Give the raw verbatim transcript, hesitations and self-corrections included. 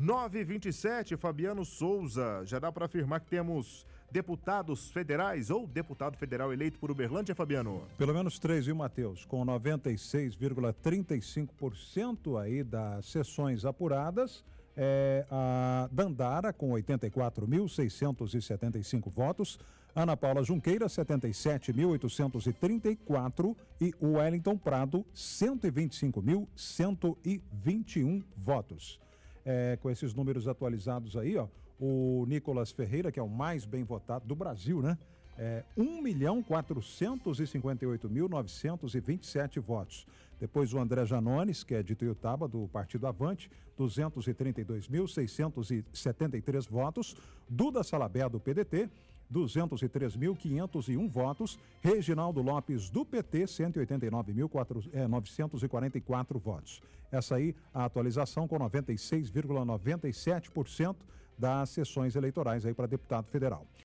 nove e vinte e sete, Fabiano Souza. Já dá para afirmar que temos deputados federais ou deputado federal eleito por Uberlândia, Fabiano? Pelo menos três, viu, Matheus? Com noventa e seis vírgula trinta e cinco por cento aí das sessões apuradas. É, a Dandara com oitenta e quatro mil seiscentos e setenta e cinco votos, Ana Paula Junqueira setenta e sete mil oitocentos e trinta e quatro e o Wellington Prado cento e vinte e cinco mil cento e vinte e um votos. É, com esses números atualizados aí, ó, o Nicolas Ferreira, que é o mais bem votado do Brasil, né? É, um milhão quatrocentos e cinquenta e oito mil novecentos e vinte e sete votos. Depois o André Janones, que é de Ituiutaba, do Partido Avante, duzentos e trinta e dois mil seiscentos e setenta e três votos. Duda Salabé, do P D T, duzentos e três mil quinhentos e um votos. Reginaldo Lopes, do P T, cento e oitenta e nove mil novecentos e quarenta e quatro votos. Essa aí, a atualização com noventa e seis vírgula noventa e sete por cento das sessões eleitorais aí para deputado federal.